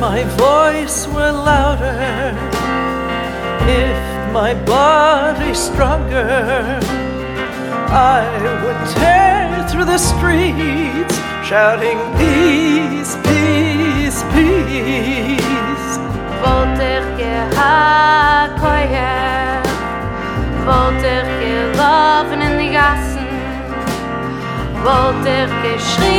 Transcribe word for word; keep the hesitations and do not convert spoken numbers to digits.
my voice were louder, if my body stronger, I would tear through the streets, shouting peace, peace, peace. Wollte ich gehakoyer, wollte ich gelaufen in die Gassen, wollte ich geschrien